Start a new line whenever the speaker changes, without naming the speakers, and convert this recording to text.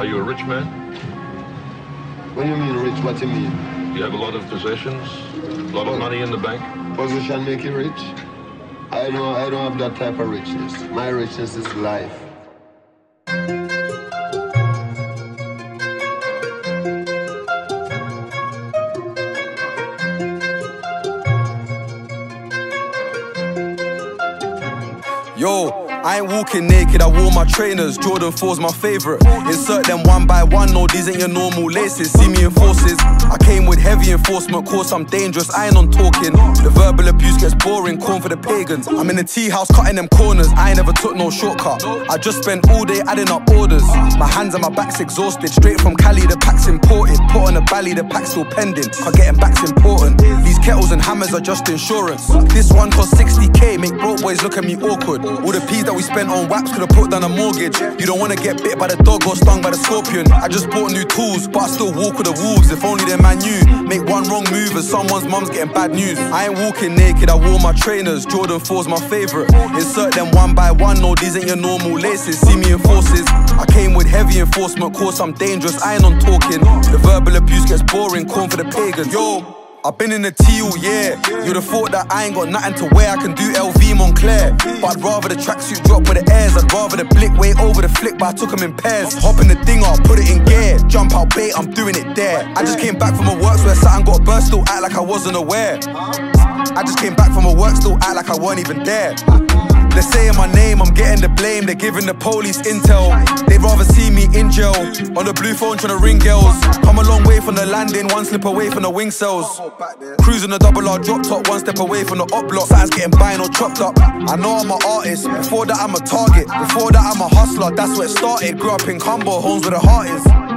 Are you a rich man?
When you mean rich, what you mean?
You have a lot of possessions? A lot of money in the bank?
Position make you rich? I don't have that type of richness. My richness is life.
Yo, I ain't walking naked, I wore my trainers. Jordan 4's my favorite. Insert them one by one, no, these ain't your normal laces. See me in forces. I came with heavy enforcement, course I'm dangerous, I ain't on talking. The verbal abuse gets boring, corn for the pagans. I'm in the tea house cutting them corners, I ain't never took no shortcut. I just spent all day adding up orders. My hands and my back's exhausted. Straight from Cali, the pack's imported. Put on a bally, the pack's still pending. Cause getting back's important. These kettles and hammers are just insurance. This one cost 60k, make broke boys look at me awkward. All the peas that we spent on waps could've put down a mortgage. You don't wanna get bit by the dog or stung by the scorpion. I just bought new tools, but I still walk with the wolves. If only them man knew. Make one wrong move and someone's mum's getting bad news. I ain't walking naked, I wore my trainers. Jordan 4's my favorite. Insert them one by one, no, these ain't your normal laces. See me in forces. I came with heavy enforcement, course I'm dangerous, I ain't on talking. The verbal abuse gets boring, corn for the pagans. Yo, I've been in the tea all year. You'd have thought that I ain't got nothing to wear. I can do LV Moncler, but I'd rather the tracksuit drop with the airs. I'd rather the blick way over the flick, but I took them in pairs. Hop in the thing up, put it in gear. Jump out bait, I'm doing it there. I just came back from a works where something got burst, still act like I wasn't aware. I just came back from a work, still act like I weren't even there. They're saying my name, I'm getting the blame. They're giving the police intel. They'd rather see me in jail. On the blue phone trying to ring girls. Come a long way from the landing, one slip away from the wing cells. Cruising a double R drop top, one step away from the up block. Something's getting buying or chopped up. I know I'm an artist, before that I'm a target. Before that I'm a hustler, that's where it started. Grew up in combo homes where the heart is.